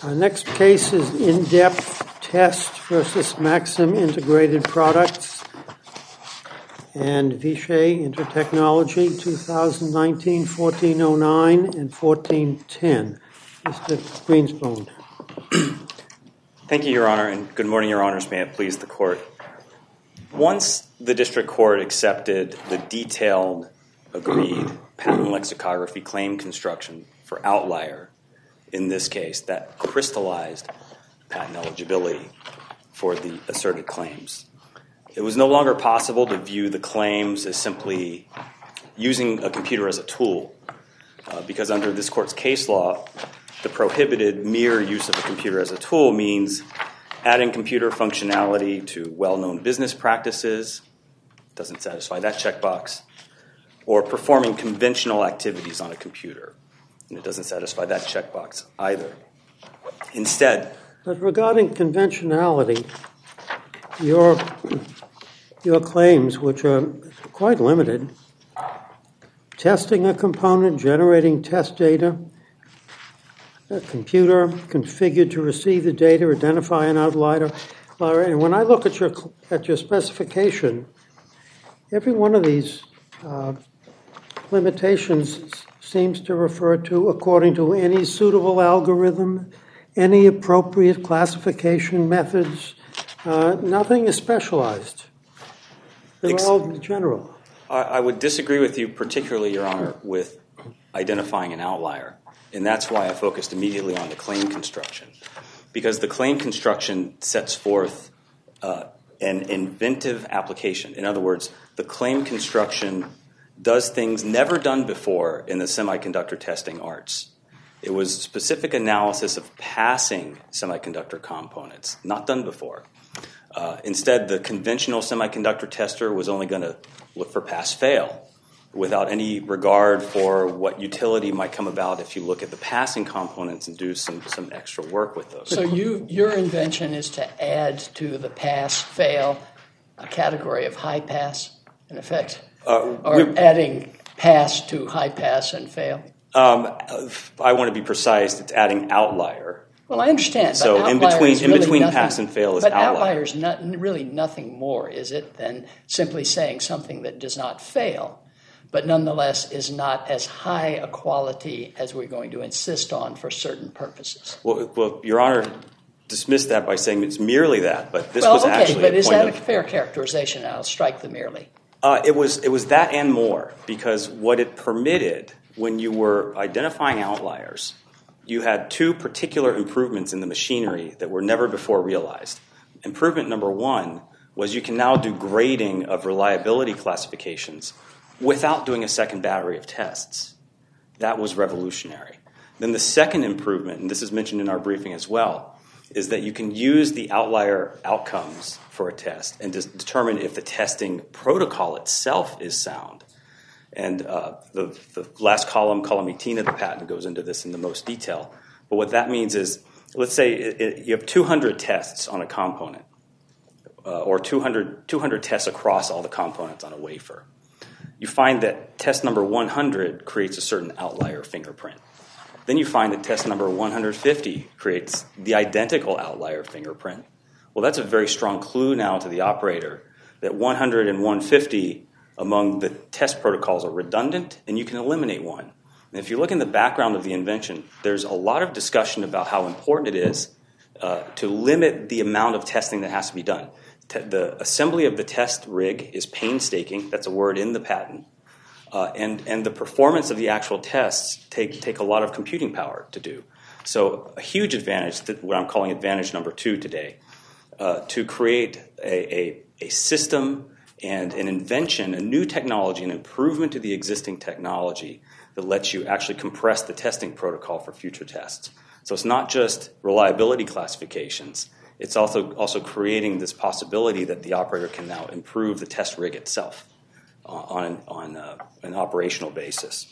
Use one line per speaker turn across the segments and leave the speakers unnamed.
Our next case is In-Depth Test versus Maxim Integrated Products and Vishay Intertechnology, 2019, 1409 and 1410. Mr. Greenspoon.
Thank you, Your Honor, and good morning, Your Honors. May it please the Court. Once the District Court accepted the detailed, agreed patent lexicography claim construction for outlier, in this case, that crystallized patent eligibility for the asserted claims, it was no longer possible to view the claims as simply using a computer as a tool, because under this Court's case law, the prohibited mere use of a computer as a tool means adding computer functionality to well-known business practices, doesn't satisfy that checkbox, or performing conventional activities on a computer, and it doesn't satisfy that checkbox either. Instead,
but regarding conventionality, your claims, which are quite limited, testing a component, generating test data, a computer configured to receive the data, identify an outlier. And when I look at your specification, every one of these limitations seems to refer to according to any suitable algorithm, any appropriate classification methods. Nothing is specialized. They're all general.
I would disagree with you, particularly, Your Honor, with identifying an outlier. And that's why I focused immediately on the claim construction. Because the claim construction sets forth an inventive application. In other words, the claim construction does things never done before in the semiconductor testing arts. It was specific analysis of passing semiconductor components, not done before. Instead, the conventional semiconductor tester was only going to look for pass-fail, without any regard for what utility might come about if you look at the passing components and do some extra work with those.
So your invention is to add to the pass-fail a category of high pass, in effect, or adding pass to high pass and fail?
I want to be precise. It's adding outlier.
Well, I understand.
So
but
in between pass and fail is outlier.
But outlier is really nothing more, is it, than simply saying something that does not fail, but nonetheless is not as high a quality as we're going to insist on for certain purposes.
Well, Your Honor dismissed that by saying it's merely that, but this was actually
but
a
is
point
that
of...
a fair characterization? I'll strike the merely.
It was that and more, because what it permitted when you were identifying outliers, you had two particular improvements in the machinery that were never before realized. Improvement number one was you can now do grading of reliability classifications without doing a second battery of tests. That was revolutionary. Then the second improvement, and this is mentioned in our briefing as well, is that you can use the outlier outcomes for a test and determine if the testing protocol itself is sound. And the last column 18 of the patent, goes into this in the most detail. But what that means is, let's say you have 200 tests on a component, or 200 tests across all the components on a wafer. You find that test number 100 creates a certain outlier fingerprint. Then you find that test number 150 creates the identical outlier fingerprint. Well, that's a very strong clue now to the operator that 100 and 150 among the test protocols are redundant, and you can eliminate one. And if you look in the background of the invention, there's a lot of discussion about how important it is to limit the amount of testing that has to be done. The assembly of the test rig is painstaking. That's a word in the patent. And the performance of the actual tests take a lot of computing power to do. So a huge advantage, what I'm calling advantage number 2 today, to create a system and an invention, a new technology, an improvement to the existing technology that lets you actually compress the testing protocol for future tests. So it's not just reliability classifications. It's also creating this possibility that the operator can now improve the test rig itself on an operational basis.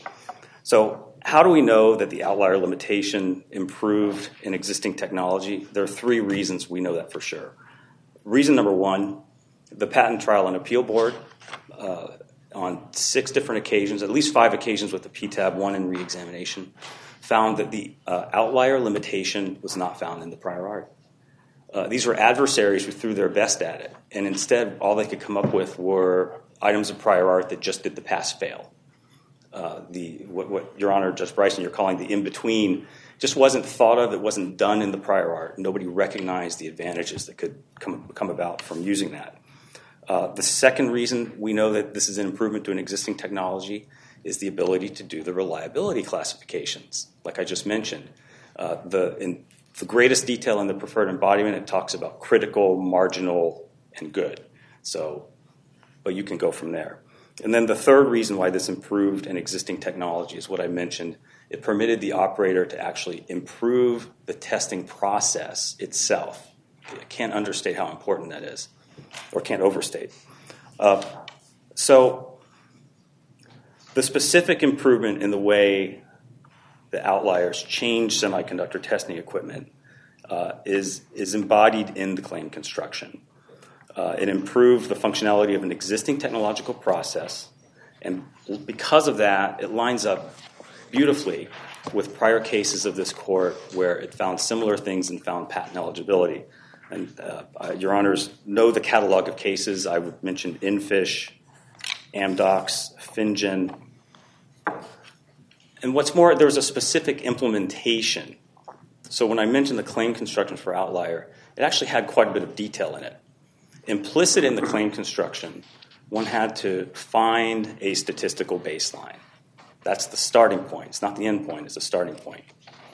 So how do we know that the outlier limitation improved in existing technology? There are 3 reasons we know that for sure. Reason number 1, the Patent Trial and Appeal Board on 6 different occasions, at least 5 occasions with the PTAB, 1 in reexamination, found that the outlier limitation was not found in the prior art. These were adversaries who threw their best at it, and instead all they could come up with were items of prior art that just did the pass-fail. What Your Honor, Judge Bryson, you're calling the in-between just wasn't thought of, it wasn't done in the prior art. Nobody recognized the advantages that could come about from using that. The second reason we know that this is an improvement to an existing technology is the ability to do the reliability classifications, like I just mentioned. In the greatest detail in the preferred embodiment, it talks about critical, marginal, and good. But you can go from there. And then the third reason why this improved an existing technology is what I mentioned. It permitted the operator to actually improve the testing process itself. I can't understate how important that is, or can't overstate. So the specific improvement in the way the outliers change semiconductor testing equipment is embodied in the claim construction. It improved the functionality of an existing technological process, and because of that, it lines up beautifully with prior cases of this court where it found similar things and found patent eligibility. And Your Honors know the catalog of cases. I would mention Infish, Amdocs, Finjen. And what's more, there was a specific implementation. So when I mentioned the claim construction for outlier, it actually had quite a bit of detail in it. Implicit in the claim construction, one had to find a statistical baseline. That's the starting point. It's not the end point, it's the starting point.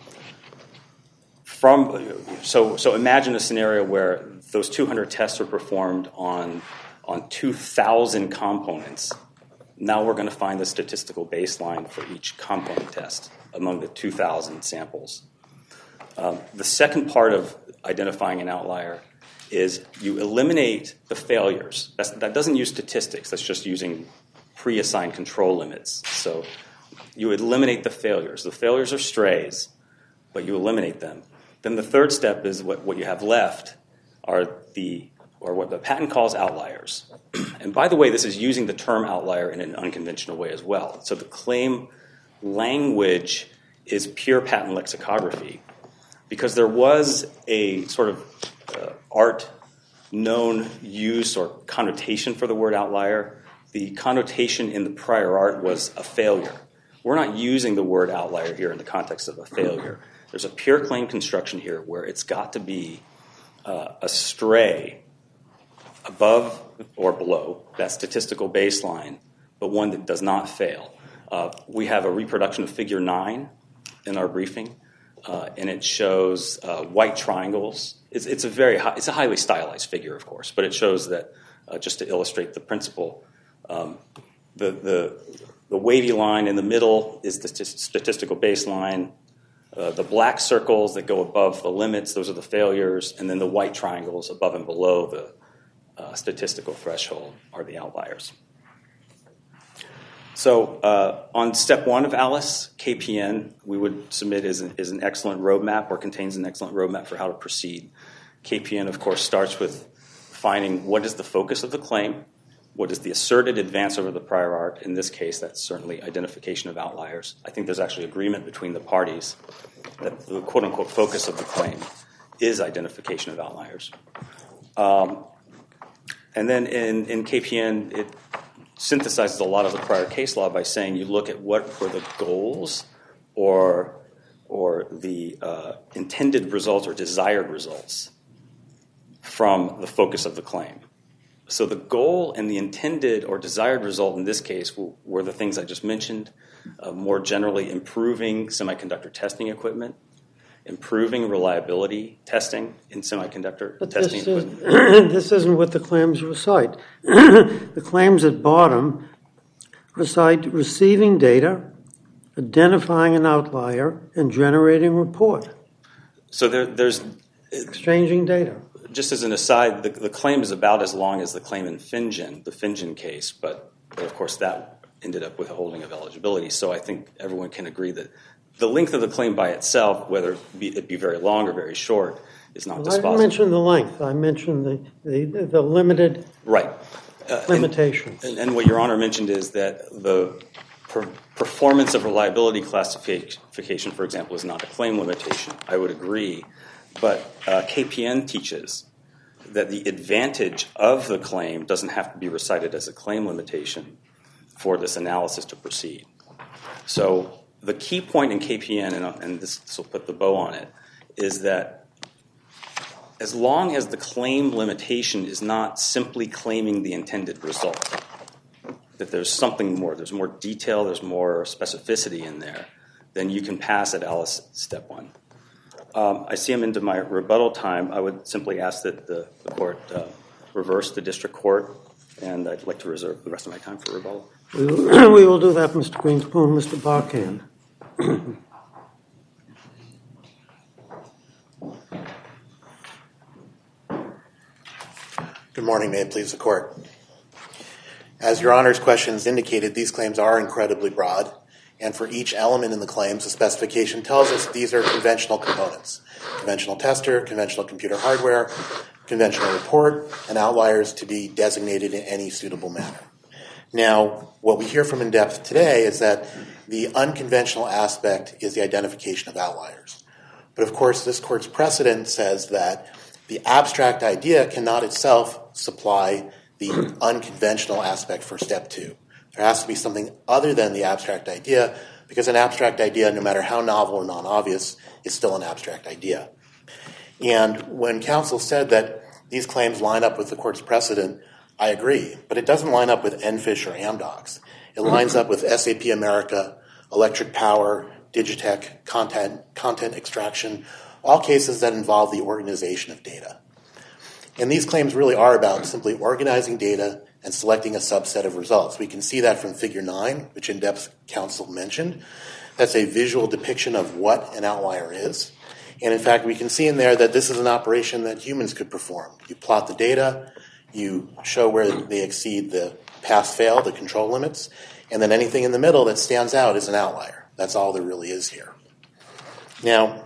So imagine a scenario where those 200 tests are performed on 2,000 components. Now we're going to find the statistical baseline for each component test among the 2,000 samples. The second part of identifying an outlier is you eliminate the failures. That doesn't use statistics. That's just using pre-assigned control limits. So you eliminate the failures. The failures are strays, but you eliminate them. Then the third step is what you have left are what the patent calls outliers. And by the way, this is using the term outlier in an unconventional way as well. So the claim language is pure patent lexicography, because there was a sort of art known use or connotation for the word outlier. The connotation in the prior art was a failure. We're not using the word outlier here in the context of a failure. There's a pure claim construction here where it's got to be a stray above or below that statistical baseline, but one that does not fail. We have a reproduction of figure 9 in our briefing, and it shows white triangles. It's a highly stylized figure, of course, but it shows that just to illustrate the principle, the wavy line in the middle is the statistical baseline. The black circles that go above the limits, those are the failures, and then the white triangles above and below the statistical threshold are the outliers. So on step 1 of ALICE, KPN, we would submit is an excellent roadmap, or contains an excellent roadmap for how to proceed. KPN, of course, starts with finding what is the focus of the claim, what is the asserted advance over the prior art. In this case, that's certainly identification of outliers. I think there's actually agreement between the parties that the quote-unquote focus of the claim is identification of outliers. And then in KPN, it synthesizes a lot of the prior case law by saying you look at what were the goals or the intended results or desired results from the focus of the claim. So the goal and the intended or desired result in this case were the things I just mentioned, more generally improving semiconductor testing equipment, improving reliability testing in semiconductor testing equipment.
This isn't what the claims recite. The claims at bottom recite receiving data, identifying an outlier, and generating a report.
So there's...
exchanging data.
Just as an aside, the claim is about as long as the claim in Finjen, the Finjen case, but of course that ended up with a holding of eligibility. So I think everyone can agree that the length of the claim by itself, whether it be very long or very short, is not dispositive.
I didn't mention the length. I mentioned the limited
right
limitations.
And what Your Honor mentioned is that performance of reliability classification, for example, is not a claim limitation. I would agree. But KPN teaches that the advantage of the claim doesn't have to be recited as a claim limitation for this analysis to proceed. So the key point in KPN, and this will put the bow on it, is that as long as the claim limitation is not simply claiming the intended result, that there's something more, there's more detail, there's more specificity in there, then you can pass at Alice Step 1. I see I'm into my rebuttal time. I would simply ask that the court reverse the district court, and I'd like to reserve the rest of my time for rebuttal.
We will do that, Mr. Greenspoon. Mr. Barkan.
Good morning. May it please the court. As Your Honor's questions indicated, these claims are incredibly broad, and for each element in the claims, the specification tells us these are conventional components: conventional tester, conventional computer hardware, conventional report, and outliers to be designated in any suitable manner. Now, what we hear from in-depth today is that the unconventional aspect is the identification of outliers. But of course, this court's precedent says that the abstract idea cannot itself supply the unconventional aspect for Step 2. There has to be something other than the abstract idea, because an abstract idea, no matter how novel or non-obvious, is still an abstract idea. And when counsel said that these claims line up with the court's precedent, I agree, but it doesn't line up with EnFish or Amdocs. It lines up with SAP America, Electric Power, Digitech, content extraction, all cases that involve the organization of data. And these claims really are about simply organizing data and selecting a subset of results. We can see that from Figure 9, which in-depth counsel mentioned. That's a visual depiction of what an outlier is. And in fact, we can see in there that this is an operation that humans could perform. You plot the data, you show where they exceed the pass-fail, the control limits, and then anything in the middle that stands out is an outlier. That's all there really is here. Now,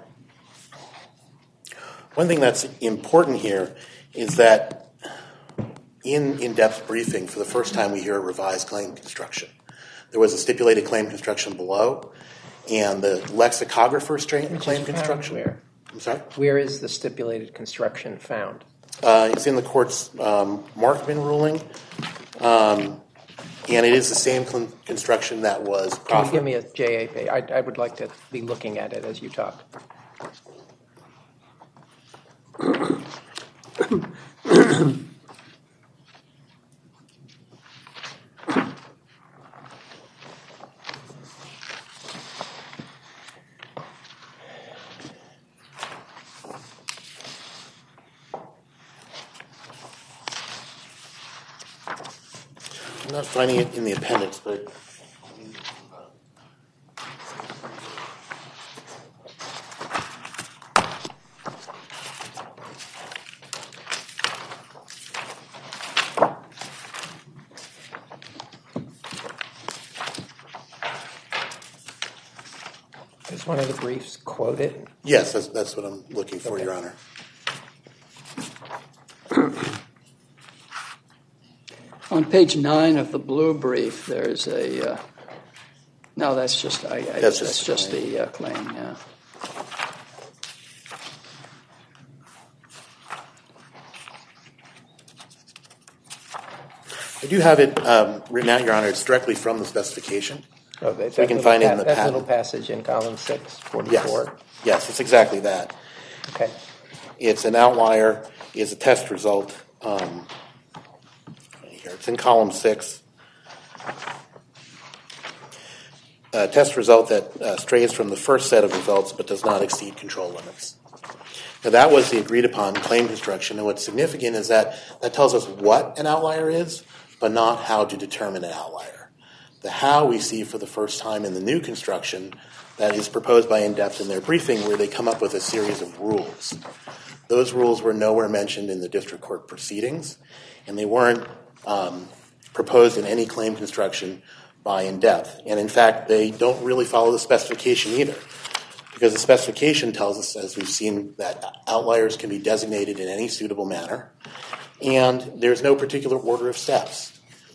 one thing that's important here is that in in-depth briefing, for the first time we hear a revised claim construction. There was a stipulated claim construction below, and the lexicographer's claim construction.
Where?
I'm sorry?
Where is the stipulated construction found?
It's in the court's Markman ruling, and it is the same construction that was proffered.
Can you give me a JA page? I would like to be looking at it as you talk.
I'm not finding it in the appendix, but
Does one of the briefs quote it?
yes, that's what I'm looking for, okay. Your Honor.
On page 9 of the blue brief, there's a. No, that's just. That's just the claim. Yeah.
I do have it written out, Your Honor. It's directly from the specification.
Oh,
so we can find it in the patent.
That little passage in column 6, 44.
Yes, it's exactly that.
Okay.
It's an outlier. It's a test result. It's in column 6. A test result that strays from the first set of results but does not exceed control limits. Now, that was the agreed upon claim construction, and what's significant is that tells us what an outlier is, but not how to determine an outlier. The how we see for the first time in the new construction that is proposed by in-depth in their briefing, where they come up with a series of rules. Those rules were nowhere mentioned in the district court proceedings, and they weren't proposed in any claim construction by in-depth. And in fact, they don't really follow the specification either, because the specification tells us, as we've seen, that outliers can be designated in any suitable manner, and there's no particular order of steps.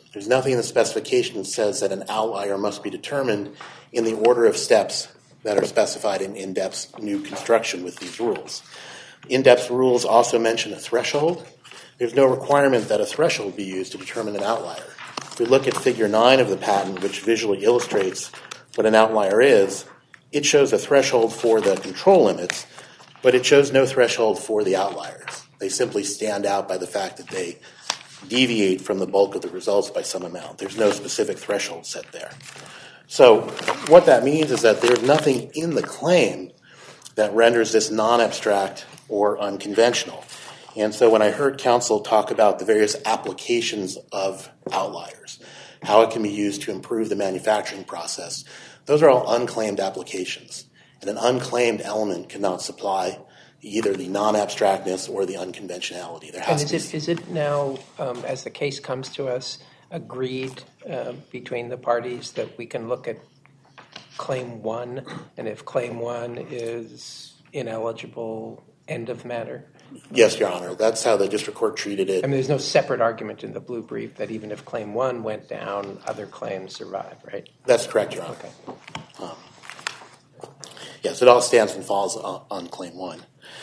There's nothing in the specification that says that an outlier must be determined in the order of steps that are specified in in-depth's new construction with these rules. In-depth rules also mention a threshold. There's no requirement that a threshold be used to determine an outlier. If we look at Figure 9 of the patent, which visually illustrates what an outlier is, it shows a threshold for the control limits, but it shows no threshold for the outliers. They simply stand out by the fact that they deviate from the bulk of the results by some amount. There's no specific threshold set there. So what that means is that there's nothing in the claim that renders this non-abstract or unconventional. And so when I heard counsel talk about the various applications of outliers, how it can be used to improve the manufacturing process, those are all unclaimed applications. And an unclaimed element cannot supply either the non-abstractness or the unconventionality. There has to be.
Is it now, as the case comes to us, agreed between the parties that we can look at Claim 1, and if Claim 1 is ineligible, end of matter?
Yes, Your Honor. That's how the district court treated it.
I mean, there's no separate argument in the blue brief that even if Claim 1 went down, other claims survive, right?
That's correct, Your Honor.
Okay.
Yes, it all stands and falls on Claim 1.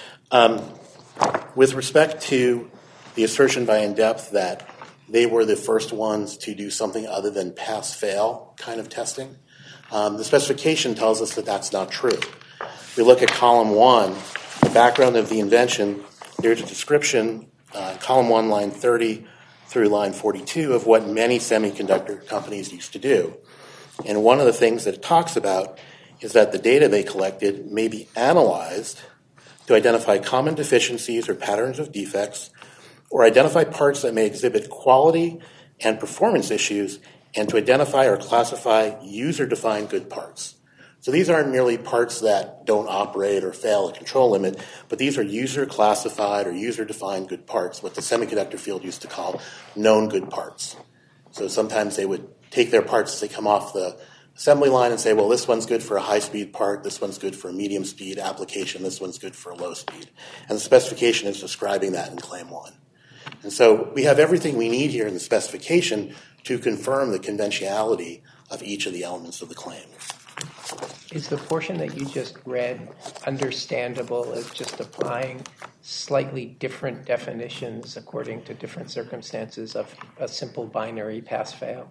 With respect to the assertion by In-Depth that they were the first ones to do something other than pass-fail kind of testing, the specification tells us that that's not true. If we look at Column 1, the background of the invention, there's a description, Column 1, line 30 through line 42, of what many semiconductor companies used to do. And one of the things that it talks about is that the data they collected may be analyzed to identify common deficiencies or patterns of defects, or identify parts that may exhibit quality and performance issues, and to identify or classify user-defined good parts. So these aren't merely parts that don't operate or fail a control limit, but these are user-classified or user-defined good parts, what the semiconductor field used to call known good parts. So sometimes they would take their parts as they come off the assembly line and say, well, this one's good for a high-speed part, this one's good for a medium-speed application, this one's good for a low-speed. And the specification is describing that in Claim 1. And so we have everything we need here in the specification to confirm the conventionality of each of the elements of the claim.
Is the portion that you just read understandable as just applying slightly different definitions according to different circumstances of a simple binary pass-fail?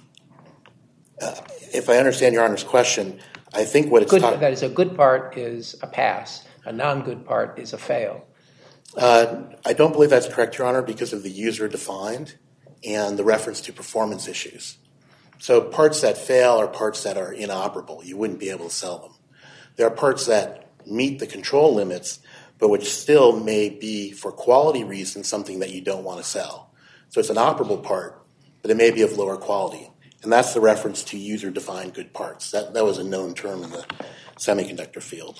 If I understand Your Honor's question, I think what it's talking...
That is, a good part is a pass, a non-good part is a fail.
I don't believe that's correct, Your Honor, because of the user-defined and the reference to performance issues. So parts that fail are parts that are inoperable. You wouldn't be able to sell them. There are parts that meet the control limits, but which still may be, for quality reasons, something that you don't want to sell. So it's an operable part, but it may be of lower quality. And that's the reference to user-defined good parts. That was a known term in the semiconductor field.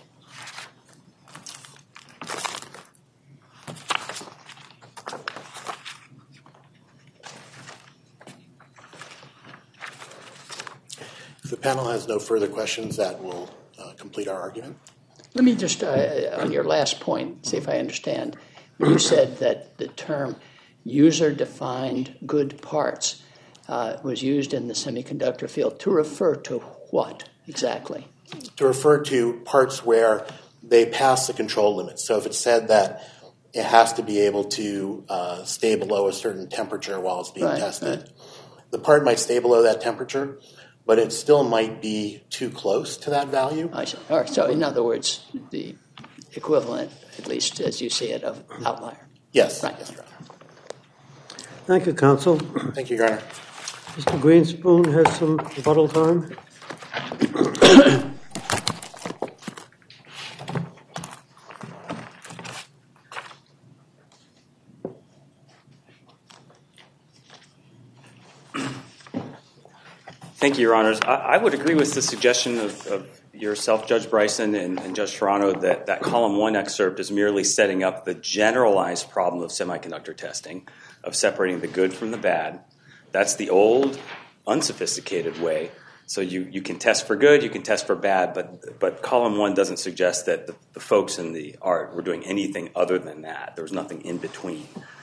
If the panel has no further questions, that will complete our argument.
Let me just, on your last point, see if I understand. You said that the term user-defined good parts was used in the semiconductor field to refer to what exactly?
To refer to parts where they pass the control limits. So if it said that it has to be able to stay below a certain temperature while it's being tested, the part might stay below that temperature, but it still might be too close to that value.
I see. All right. So in other words, the equivalent, at least as you see it, of outlier.
Yes.
Right.
Yes, Your Honor.
Thank you, counsel.
Thank you, Your Honor.
Mr. Greenspoon has some rebuttal time.
Thank you, Your Honors. I would agree with the suggestion of yourself, Judge Bryson, and Judge Toronto, that Column 1 excerpt is merely setting up the generalized problem of semiconductor testing, of separating the good from the bad. That's the old, unsophisticated way. So you can test for good, you can test for bad, but Column 1 doesn't suggest that the folks in the art were doing anything other than that. There was nothing in between.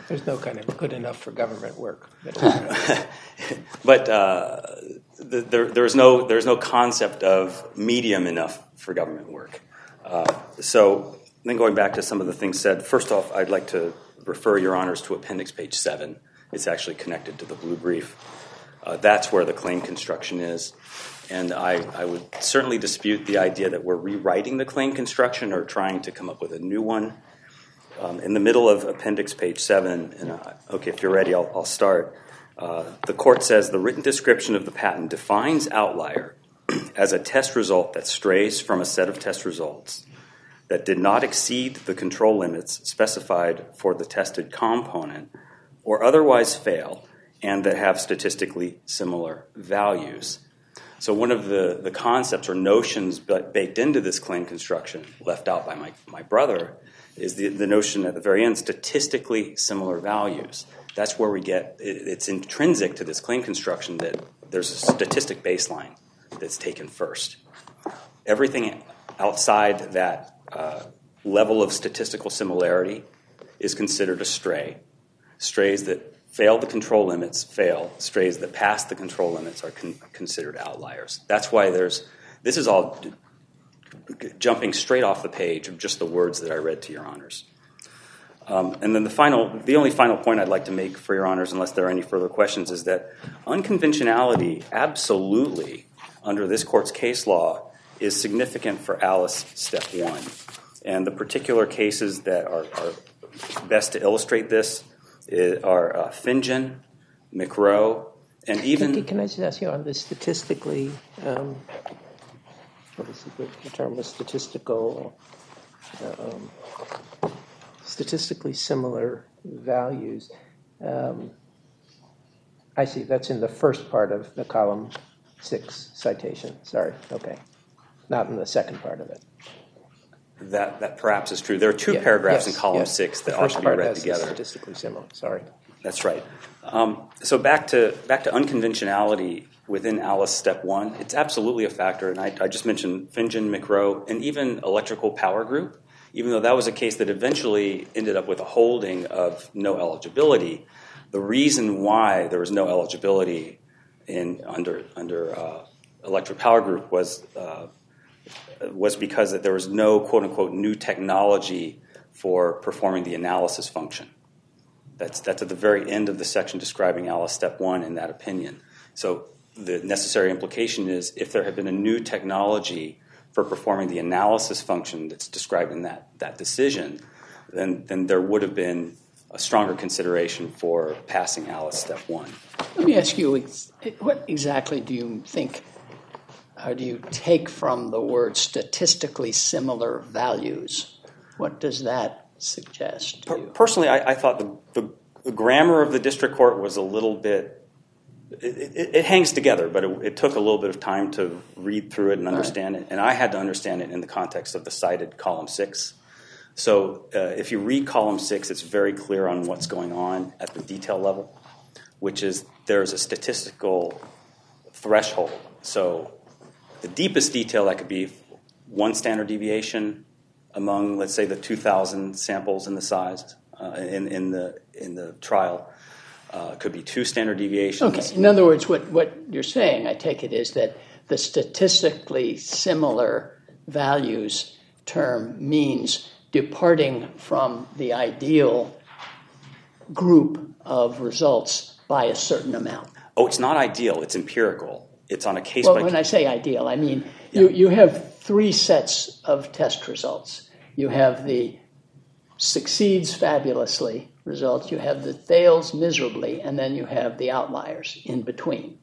There's no kind of good enough for government work.
But there's no concept of medium enough for government work. So then going back to some of the things said, first off, I'd like to refer your honors to appendix page 7. It's actually connected to the blue brief. That's where the claim construction is. And I would certainly dispute the idea that we're rewriting the claim construction or trying to come up with a new one. In the middle of appendix page 7, and okay, if you're ready, I'll start. The court says the written description of the patent defines outlier as a test result that strays from a set of test results that did not exceed the control limits specified for the tested component or otherwise fail and that have statistically similar values. So one of the concepts or notions baked into this claim construction, left out by my brother, is the notion at the very end, statistically similar values. That's where we get, it's intrinsic to this claim construction that there's a statistic baseline that's taken first. Everything outside that level of statistical similarity is considered a stray. Strays that fail the control limits fail. Strays that pass the control limits are considered outliers. That's why this is all jumping straight off the page of just the words that I read to your honors. And then the only final point I'd like to make for your honors, unless there are any further questions, is that unconventionality absolutely, under this court's case law, is significant for Alice Step 1. And the particular cases that are best to illustrate this are Finjen, McRow, and even...
Can I just ask you on this statistically... what is the term of statistically similar values. I see, that's in the first part of the column 6 citation. Sorry, okay. Not in the second part of it.
That perhaps is true. There are two paragraphs in column 6 that ought to be read together.
Statistically similar, sorry.
That's right. So back to unconventionality within Alice Step 1, it's absolutely a factor, and I just mentioned Finjen, McRow, and even Electrical Power Group, even though that was a case that eventually ended up with a holding of no eligibility. The reason why there was no eligibility under Electric Power Group was because that there was no quote-unquote new technology for performing the analysis function. That's at the very end of the section describing Alice Step 1 in that opinion. So the necessary implication is if there had been a new technology for performing the analysis function that's described in that decision, then there would have been a stronger consideration for passing Alice Step 1.
Let me ask you, what exactly do you think, or do you take from the word statistically similar values? What does that suggest to you?
Personally, I thought the grammar of the district court was a little bit, it hangs together, but it took a little bit of time to read through it and understand it, and I had to understand it in the context of the cited column 6. So if you read column 6, it's very clear on what's going on at the detail level, which is there's a statistical threshold. So the deepest detail that could be one standard deviation among, let's say, the 2,000 samples in the size in the trial could be 2 standard deviations.
Okay. In other words, what you're saying, I take it, is that the statistically similar values term means departing from the ideal group of results by a certain amount.
Oh, it's not ideal. It's empirical. It's on a case by case.
Well, when I say ideal, I mean you have 3 sets of test results. You have the succeeds fabulously results, you have the fails miserably, and then you have the outliers in between.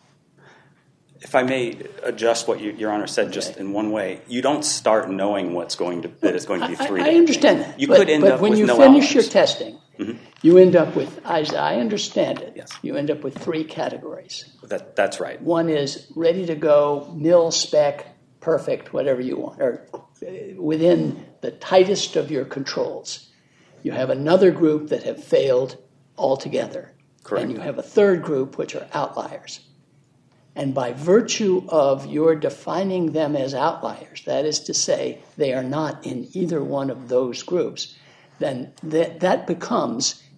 If I may adjust what Your Honor said just in one way, you don't start knowing that it's going to be 3.
I understand that.
You could end up with no outliers. But when you
finish your testing, you end up with, as I understand it, you end up with 3 categories.
That's right.
One is ready to go, mil spec, perfect, whatever you want, or within the tightest of your controls. You have another group that have failed altogether.
Correct.
And you have a third group, which are outliers. And by virtue of your defining them as outliers, that is to say, they are not in either one of those groups, then that becomes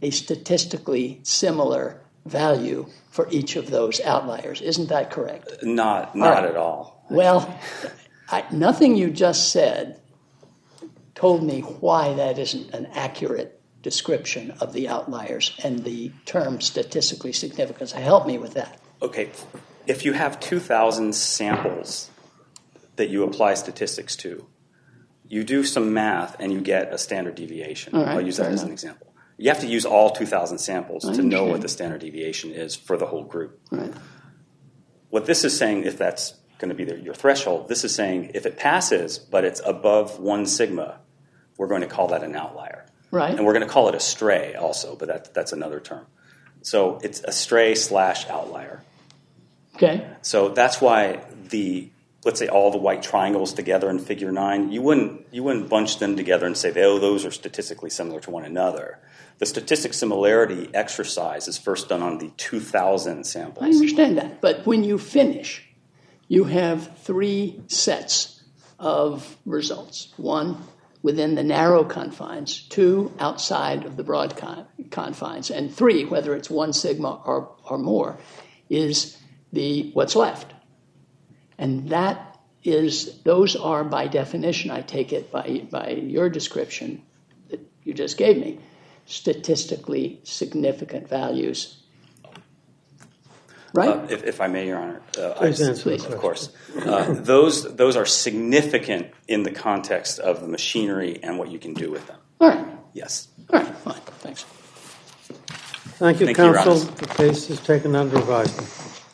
a statistically similar value for each of those outliers. Isn't that correct?
Not at all.
Well, nothing you just said told me why that isn't an accurate description of the outliers and the term statistically significant. Help me with that.
Okay, if you have 2,000 samples that you apply statistics to, you do some math and you get a standard deviation.
All right,
I'll use that as an example. You have to use all 2,000 samples to know what the standard deviation is for the whole group.
Right.
What this is saying, if that's going to be your threshold, this is saying if it passes but it's above 1 sigma, we're going to call that an outlier.
Right.
And we're going to call it a stray also, but that's another term. So it's a stray/outlier.
Okay.
So that's why let's say all the white triangles together in Figure 9, you wouldn't bunch them together and say, oh, those are statistically similar to one another. The statistic similarity exercise is first done on the 2,000 samples.
I understand that. But when you finish, you have 3 sets of results. 1 within the narrow confines, 2 outside of the broad confines, and 3, whether it's 1 sigma or more, is what's left. And those are by definition, I take it by your description that you just gave me, statistically significant values. Right?
If I may, Your Honor.
Please.
Of course. Those are significant in the context of the machinery and what you can do with them.
All right.
Yes.
All right, fine. Thanks.
Thank you,
Thank you, Your
counsel.
Honor.
The case is taken under advisement.